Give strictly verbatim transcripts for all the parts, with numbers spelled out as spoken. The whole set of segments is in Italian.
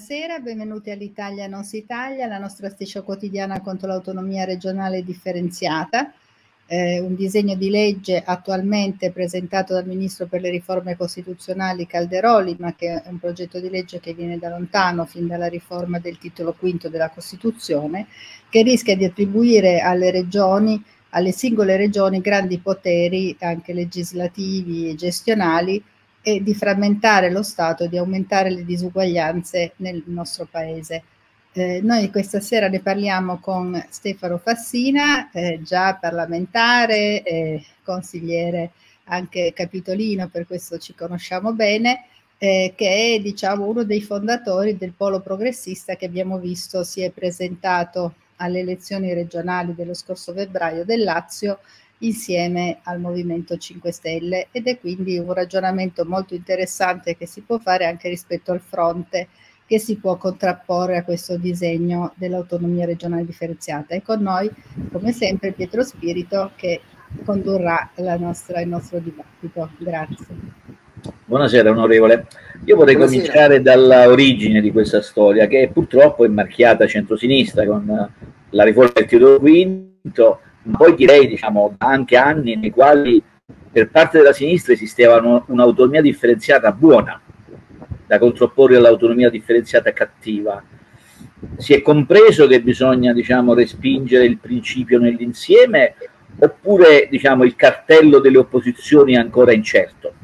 buonasera, benvenuti all'Italia Non si taglia, la nostra striscia quotidiana contro l'autonomia regionale differenziata, eh, un disegno di legge attualmente presentato dal Ministro per le riforme costituzionali Calderoli, ma che è un progetto di legge che viene da lontano, fin dalla riforma del titolo quinto della Costituzione, che rischia di attribuire alle regioni, alle singole regioni, grandi poteri anche legislativi e gestionali, e di frammentare lo Stato e di aumentare le disuguaglianze nel nostro Paese. Eh, noi questa sera ne parliamo con Stefano Fassina, eh, già parlamentare, eh, consigliere anche capitolino, per questo ci conosciamo bene, eh, che è, diciamo, uno dei fondatori del polo progressista che abbiamo visto si è presentato alle elezioni regionali dello scorso febbraio del Lazio insieme al Movimento cinque Stelle, ed è quindi un ragionamento molto interessante che si può fare anche rispetto al fronte che si può contrapporre a questo disegno dell'autonomia regionale differenziata. E con noi, come sempre, Pietro Spirito, che condurrà la nostra, il nostro dibattito. Grazie. Buonasera onorevole. Io vorrei Buonasera. cominciare dalla origine di questa storia, che purtroppo è marchiata centrosinistra con la riforma del titolo quinto, ma poi direi, diciamo, anche anni nei quali per parte della sinistra esisteva un'autonomia differenziata buona da contrapporre all'autonomia differenziata cattiva. Si è compreso che bisogna, diciamo, respingere il principio nell'insieme, oppure, diciamo, il cartello delle opposizioni è ancora incerto?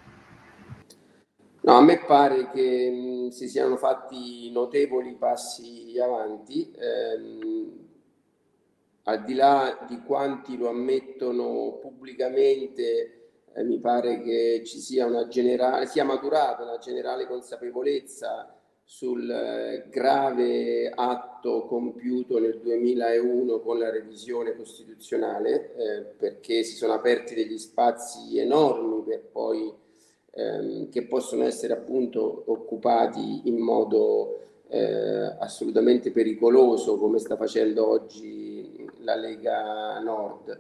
No, a me pare che mh, si siano fatti notevoli passi avanti, ehm, al di là di quanti lo ammettono pubblicamente, eh, mi pare che ci sia una generale, sia maturata una generale consapevolezza sul eh, grave atto compiuto nel duemilauno con la revisione costituzionale, eh, perché si sono aperti degli spazi enormi per poi ehm, che possono essere appunto occupati in modo eh, assolutamente pericoloso, come sta facendo oggi la Lega Nord.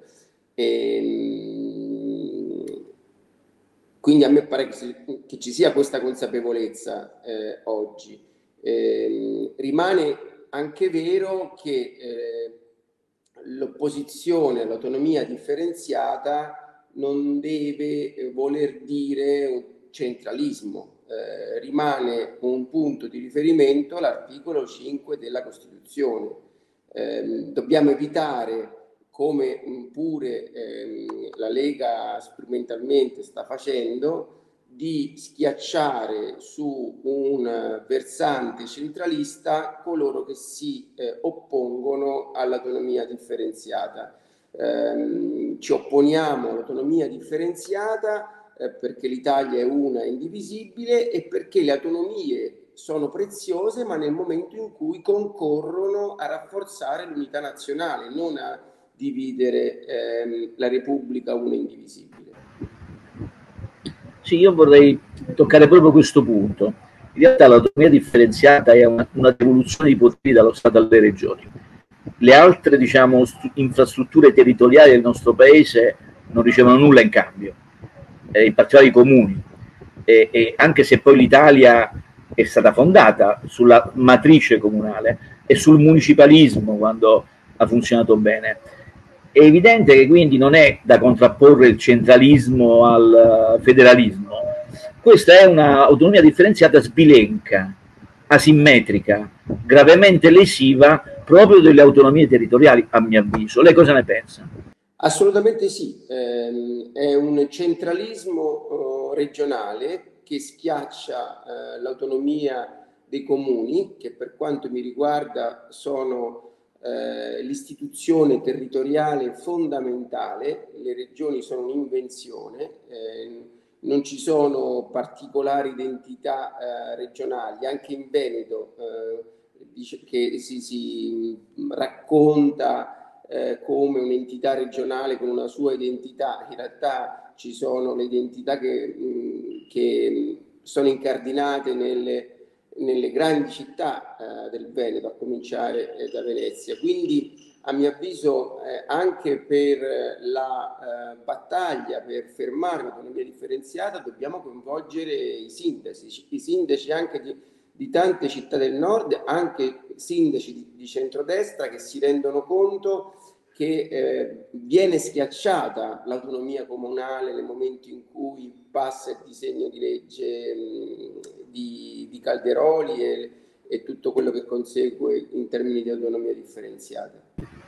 E, quindi a me pare che, si, che ci sia questa consapevolezza eh, oggi. Eh, rimane anche vero che eh, l'opposizione all'autonomia differenziata non deve eh, voler dire un centralismo. Eh, rimane un punto di riferimento l'articolo cinque della Costituzione. Eh, dobbiamo evitare, come pure ehm, la Lega sperimentalmente sta facendo, di schiacciare su un versante centralista coloro che si eh, oppongono all'autonomia differenziata. Eh, ci opponiamo all'autonomia differenziata eh, perché l'Italia è una e indivisibile, e perché le autonomie sono preziose, ma nel momento in cui concorrono a rafforzare l'unità nazionale, non a dividere ehm, la Repubblica una e indivisibile. Sì, io vorrei toccare proprio questo punto. In realtà l'autonomia differenziata è una, una devoluzione di poteri dallo Stato alle regioni. Le altre, diciamo, infrastrutture territoriali del nostro paese non ricevono nulla in cambio, eh, in particolare i comuni. E, e anche se poi l'Italia è stata fondata sulla matrice comunale e sul municipalismo quando ha funzionato bene, è evidente che quindi non è da contrapporre il centralismo al federalismo. Questa è un'autonomia differenziata sbilenca, asimmetrica, gravemente lesiva proprio delle autonomie territoriali, a mio avviso. Lei cosa ne pensa? Assolutamente sì, eh, è un centralismo eh, regionale che schiaccia eh, l'autonomia dei comuni, che per quanto mi riguarda sono eh, l'istituzione territoriale fondamentale. Le regioni sono un'invenzione, eh, non ci sono particolari identità eh, regionali. Anche in Veneto eh, dice che si, si racconta Eh, come un'entità regionale con una sua identità. In realtà ci sono le identità che, mh, che sono incardinate nelle, nelle grandi città eh, del Veneto, a cominciare eh, da Venezia. Quindi a mio avviso eh, anche per la eh, battaglia per fermare l'autonomia differenziata dobbiamo coinvolgere i sindaci, i sindaci anche di, di tante città del nord, anche sindaci di, di centrodestra, che si rendono conto che eh, viene schiacciata l'autonomia comunale nel momento in cui passa il disegno di legge mh, di, di Calderoli e, e tutto quello che consegue in termini di autonomia differenziata.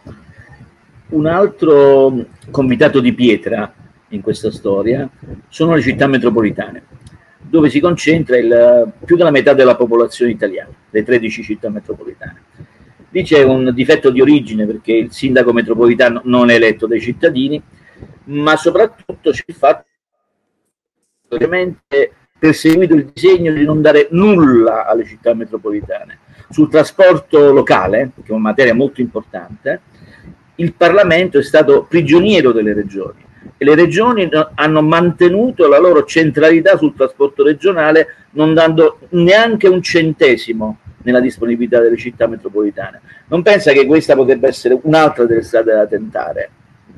Un altro convitato di pietra in questa storia sono le città metropolitane, dove si concentra il, più della metà della popolazione italiana, le tredici città metropolitane. Lì c'è un difetto di origine, perché il sindaco metropolitano non è eletto dai cittadini, ma soprattutto c'è il fatto che ovviamente perseguito il disegno di non dare nulla alle città metropolitane. Sul trasporto locale, che è una materia molto importante, il Parlamento è stato prigioniero delle regioni e le regioni hanno mantenuto la loro centralità sul trasporto regionale, non dando neanche un centesimo nella disponibilità delle città metropolitane. Non pensa che questa potrebbe essere un'altra delle strade da tentare?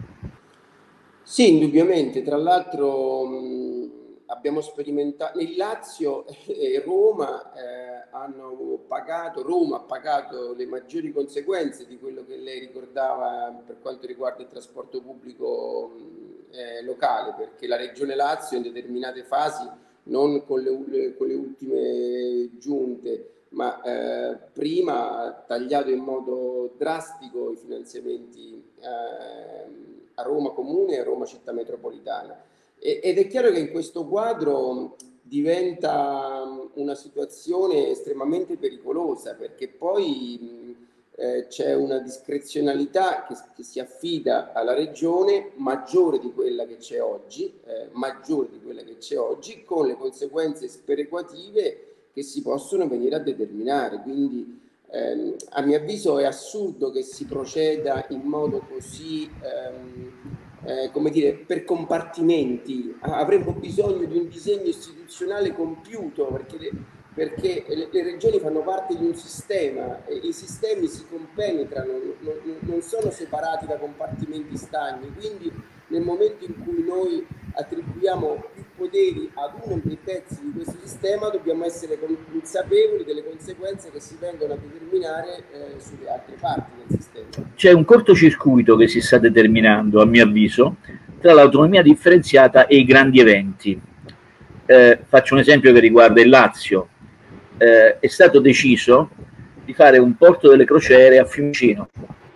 Sì, indubbiamente. Tra l'altro abbiamo sperimentato, il Lazio e Roma eh, hanno pagato, Roma ha pagato le maggiori conseguenze di quello che lei ricordava per quanto riguarda il trasporto pubblico eh, locale, perché la Regione Lazio in determinate fasi, non con le, con le ultime giunte, ma eh, prima ha tagliato in modo drastico i finanziamenti eh, a Roma Comune e a Roma Città Metropolitana. E, ed è chiaro che in questo quadro diventa una situazione estremamente pericolosa, perché poi eh, c'è una discrezionalità che, che si affida alla regione maggiore di quella che c'è oggi, eh, maggiore di quella che c'è oggi, con le conseguenze sperequative che si possono venire a determinare. Quindi ehm, a mio avviso è assurdo che si proceda in modo così ehm, eh, come dire, per compartimenti. Avremmo bisogno di un disegno istituzionale compiuto, perché le, perché le, le regioni fanno parte di un sistema e i sistemi si compenetrano, non, non sono separati da compartimenti stagni. Quindi nel momento in cui noi attribuiamo più poteri ad uno dei pezzi di questo sistema, dobbiamo essere consapevoli delle conseguenze che si vengono a determinare eh, sulle altre parti del sistema. C'è un cortocircuito che si sta determinando, a mio avviso, tra l'autonomia differenziata e i grandi eventi. Eh, faccio un esempio che riguarda il Lazio. Eh, è stato deciso di fare un porto delle crociere a Fiumicino,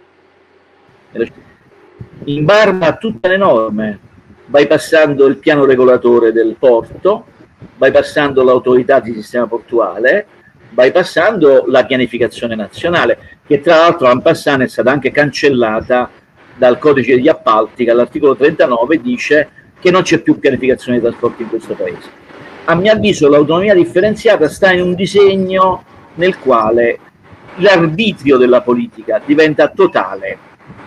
in barba a tutte le norme, bypassando il piano regolatore del porto, bypassando l'autorità di sistema portuale, bypassando la pianificazione nazionale, che tra l'altro en passant è stata anche cancellata dal codice degli appalti, che all'articolo trentanove dice che non c'è più pianificazione dei trasporti in questo paese. A mio avviso l'autonomia differenziata sta in un disegno nel quale l'arbitrio della politica diventa totale.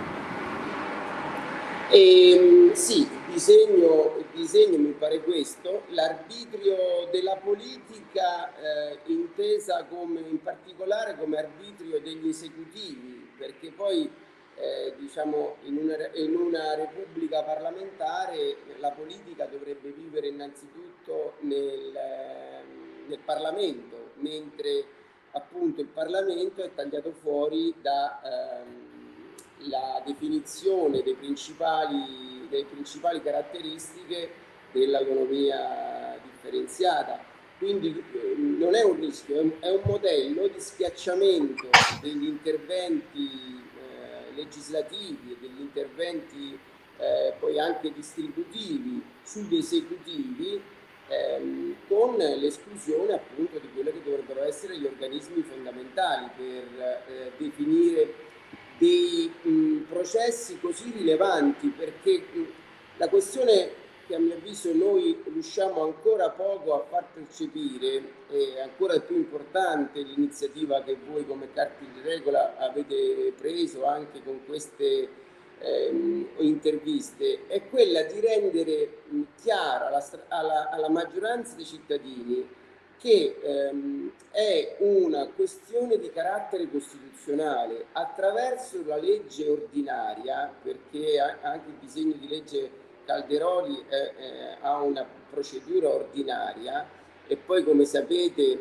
E, sì, il disegno, il disegno mi pare questo, l'arbitrio della politica eh, intesa come, in particolare come arbitrio degli esecutivi, perché poi eh, diciamo in una, in una repubblica parlamentare la politica dovrebbe vivere innanzitutto nel, nel Parlamento, mentre appunto il Parlamento è tagliato fuori da ehm, la definizione dei principali, delle principali caratteristiche dell'autonomia differenziata. Quindi eh, non è un rischio, è un, è un modello di schiacciamento degli interventi eh, legislativi e degli interventi eh, poi anche distributivi sugli esecutivi, ehm, con l'esclusione appunto di quello che dovrebbero essere gli organismi fondamentali per eh, definire dei mh, processi così rilevanti, perché mh, la questione che a mio avviso noi riusciamo ancora poco a far percepire, è ancora più importante l'iniziativa che voi come Carta di Regola avete preso anche con queste ehm, interviste, è quella di rendere mh, chiara alla, alla, alla maggioranza dei cittadini che ehm, è una questione di carattere costituzionale attraverso la legge ordinaria, perché anche il disegno di legge Calderoli eh, eh, ha una procedura ordinaria e poi, come sapete,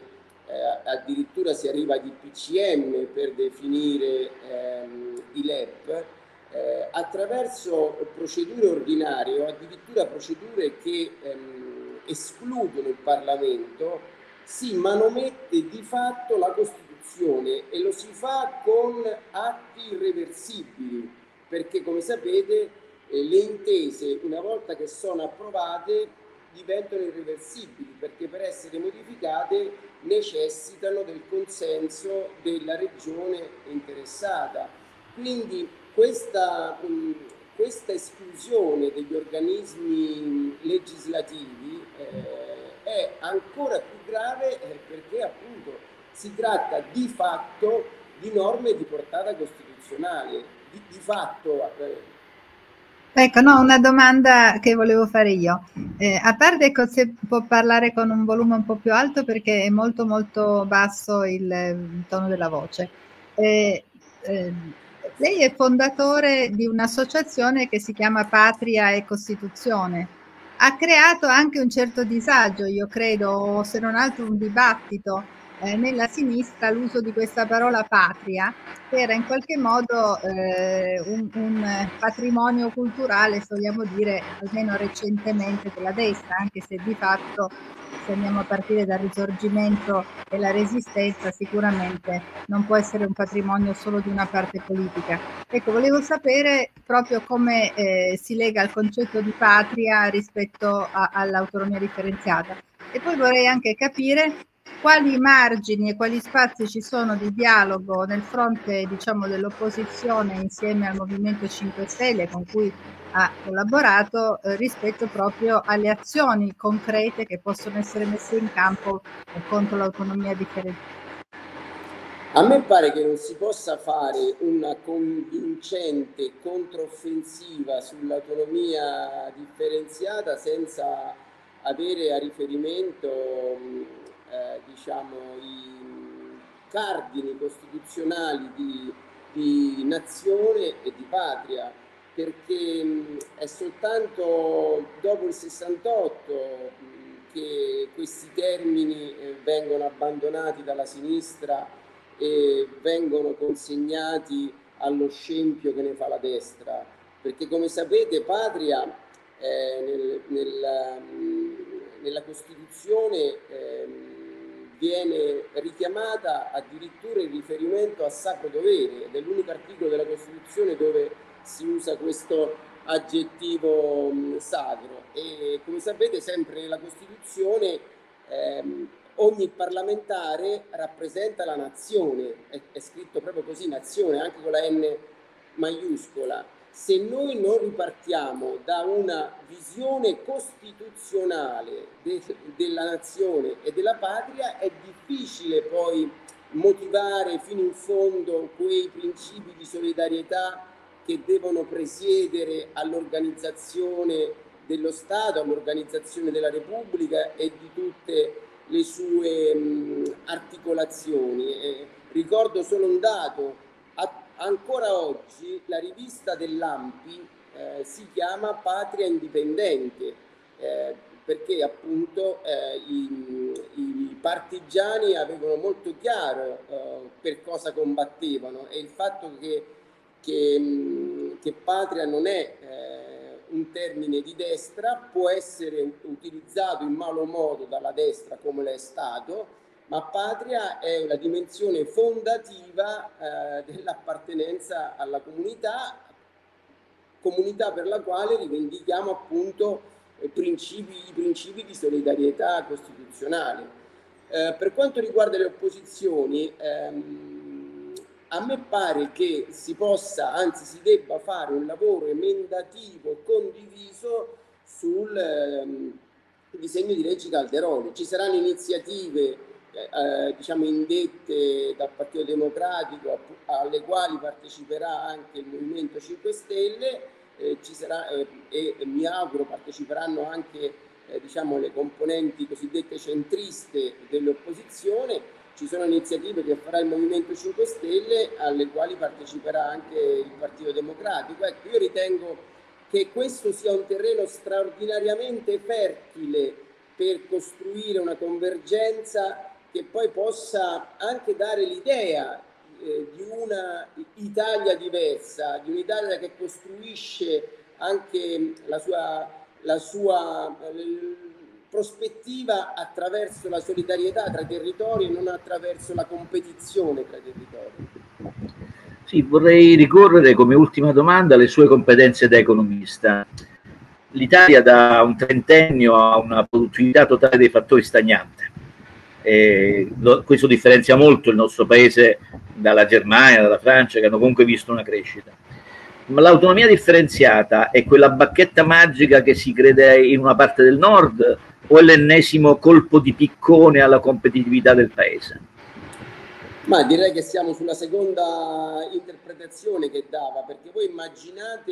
eh, addirittura si arriva di P C M per definire ehm, i L E P, eh, attraverso procedure ordinarie o addirittura procedure che ehm, escludono il Parlamento, si manomette di fatto la Costituzione e lo si fa con atti irreversibili, perché come sapete eh, le intese, una volta che sono approvate, diventano irreversibili, perché per essere modificate necessitano del consenso della regione interessata. Quindi questa, mh, questa esclusione degli organismi legislativi eh, è ancora più grave eh, perché appunto si tratta di fatto di norme di portata costituzionale, di, di fatto. Eh, Ecco, no, una domanda che volevo fare io. Eh, a parte se può parlare con un volume un po' più alto perché è molto molto basso il, il tono della voce. Eh, eh, lei è fondatore di un'associazione che si chiama Patria e Costituzione. Ha creato anche un certo disagio, io credo, o se non altro un dibattito eh, nella sinistra, l'uso di questa parola patria, che era in qualche modo eh, un, un patrimonio culturale, se vogliamo dire, almeno recentemente della destra, anche se di fatto, se andiamo a partire dal Risorgimento e la Resistenza, sicuramente non può essere un patrimonio solo di una parte politica. Ecco, volevo sapere proprio come eh, si lega il concetto di patria rispetto a, all'autonomia differenziata. E poi vorrei anche capire quali margini e quali spazi ci sono di dialogo nel fronte, diciamo, dell'opposizione insieme al Movimento cinque Stelle con cui ha collaborato eh, rispetto proprio alle azioni concrete che possono essere messe in campo eh, contro l'autonomia differenziata. A me pare che non si possa fare una convincente controffensiva sull'autonomia differenziata senza avere a riferimento eh, diciamo, i cardini costituzionali di, di nazione e di patria, perché mh, è soltanto dopo il sessantotto mh, che questi termini eh, vengono abbandonati dalla sinistra e vengono consegnati allo scempio che ne fa la destra, perché come sapete patria eh, nel, nel, nella Costituzione eh, viene richiamata addirittura in riferimento a sacro dovere, ed è l'unico articolo della Costituzione dove si usa questo aggettivo mh, sacro, e come sapete sempre nella Costituzione ehm, ogni parlamentare rappresenta la nazione, è, è scritto proprio così, nazione, anche con la N maiuscola. Se noi non ripartiamo da una visione costituzionale de, della nazione e della patria, è difficile poi motivare fino in fondo quei principi di solidarietà che devono presiedere all'organizzazione dello Stato, all'organizzazione della Repubblica e di tutte le sue mh, articolazioni. Eh, ricordo solo un dato: a, ancora oggi la rivista dell'A M P I eh, si chiama Patria Indipendente, eh, perché appunto eh, i, i partigiani avevano molto chiaro eh, per cosa combattevano, e il fatto che, che, mh, che patria non è eh, un termine di destra, può essere utilizzato in malo modo dalla destra come lo è stato, ma patria è una dimensione fondativa eh, dell'appartenenza alla comunità, comunità per la quale rivendichiamo appunto eh, principi, i principi di solidarietà costituzionale. Eh, per quanto riguarda le opposizioni, ehm, a me pare che si possa, anzi si debba fare un lavoro emendativo condiviso sul ehm, disegno di legge Calderoli. Ci saranno iniziative eh, diciamo indette dal Partito Democratico, alle quali parteciperà anche il Movimento cinque Stelle, eh, ci sarà, eh, e, e mi auguro parteciperanno anche eh, diciamo, le componenti cosiddette centriste dell'opposizione. Ci sono iniziative che farà il Movimento cinque Stelle, alle quali parteciperà anche il Partito Democratico. Ecco, io ritengo che questo sia un terreno straordinariamente fertile per costruire una convergenza che poi possa anche dare l'idea eh, di una Italia diversa, di un'Italia che costruisce anche la sua, la sua eh, prospettiva attraverso la solidarietà tra i territori e non attraverso la competizione tra i territori. Sì, vorrei ricorrere come ultima domanda alle sue competenze da economista. L'Italia da un trentennio ha una produttività totale dei fattori stagnante. E lo, questo differenzia molto il nostro paese dalla Germania, dalla Francia, che hanno comunque visto una crescita. Ma l'autonomia differenziata è quella bacchetta magica che si crede in una parte del nord o è l'ennesimo colpo di piccone alla competitività del paese? Ma direi che siamo sulla seconda interpretazione che dava, perché voi immaginate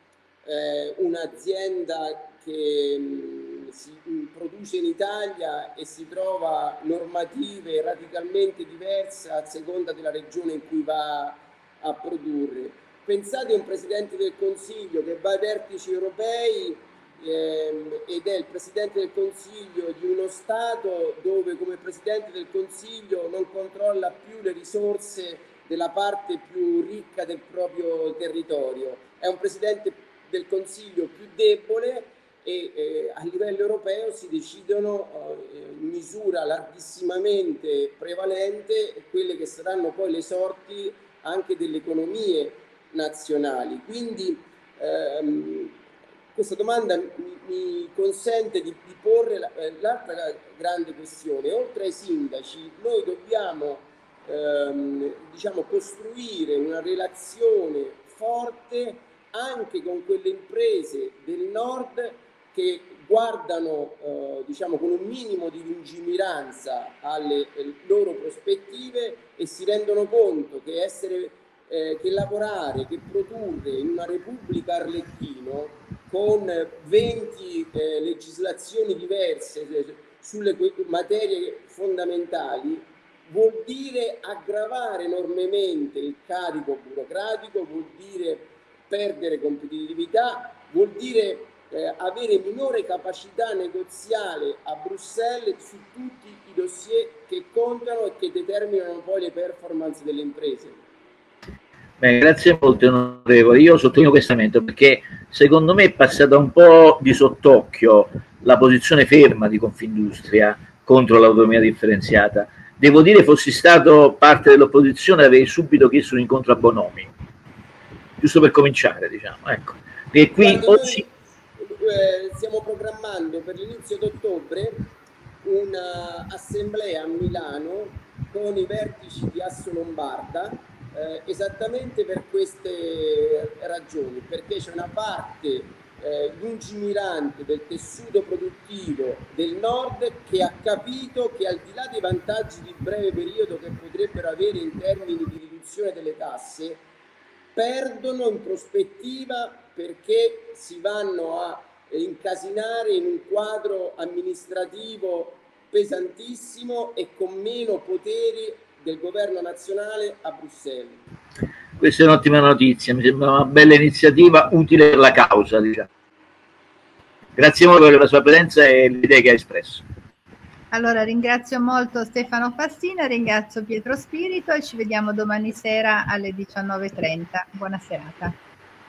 eh, un'azienda che mh, si mh, produce in Italia e si trova normative radicalmente diverse a seconda della regione in cui va a produrre. Pensate a un Presidente del Consiglio che va ai vertici europei ehm, ed è il Presidente del Consiglio di uno Stato dove come Presidente del Consiglio non controlla più le risorse della parte più ricca del proprio territorio. È un Presidente del Consiglio più debole e eh, a livello europeo si decidono eh, in misura larghissimamente prevalente quelle che saranno poi le sorti anche delle economie nazionali. Quindi ehm, questa domanda mi, mi consente di, di porre l'altra grande questione. Oltre ai sindaci, noi dobbiamo ehm, diciamo, costruire una relazione forte anche con quelle imprese del nord che guardano eh, diciamo, con un minimo di lungimiranza alle eh, loro prospettive e si rendono conto che essere Eh, che lavorare, che produrre in una Repubblica Arlecchino con venti eh, legislazioni diverse eh, sulle materie fondamentali vuol dire aggravare enormemente il carico burocratico, vuol dire perdere competitività, vuol dire eh, avere minore capacità negoziale a Bruxelles su tutti i dossier che contano e che determinano poi le performance delle imprese. Beh, grazie molto onorevole, io sottolineo questo elemento perché secondo me è passata un po' di sott'occhio la posizione ferma di Confindustria contro l'autonomia differenziata. Devo dire, fossi stato parte dell'opposizione avrei subito chiesto un incontro a Bonomi, giusto per cominciare, diciamo, ecco. Perché qui oggi eh, stiamo programmando per l'inizio d'ottobre un'assemblea a Milano con i vertici di Assolombarda Eh, esattamente per queste ragioni, perché c'è una parte eh, lungimirante del tessuto produttivo del nord che ha capito che al di là dei vantaggi di breve periodo che potrebbero avere in termini di riduzione delle tasse, perdono in prospettiva perché si vanno a incasinare in un quadro amministrativo pesantissimo e con meno poteri del governo nazionale a Bruxelles. Questa è un'ottima notizia, mi sembra una bella iniziativa utile per la causa, diciamo. Grazie molto per la sua presenza e le idee che ha espresso. Allora ringrazio molto Stefano Fassina, ringrazio Pietro Spirito e ci vediamo domani sera alle diciannove e trenta. Buona serata.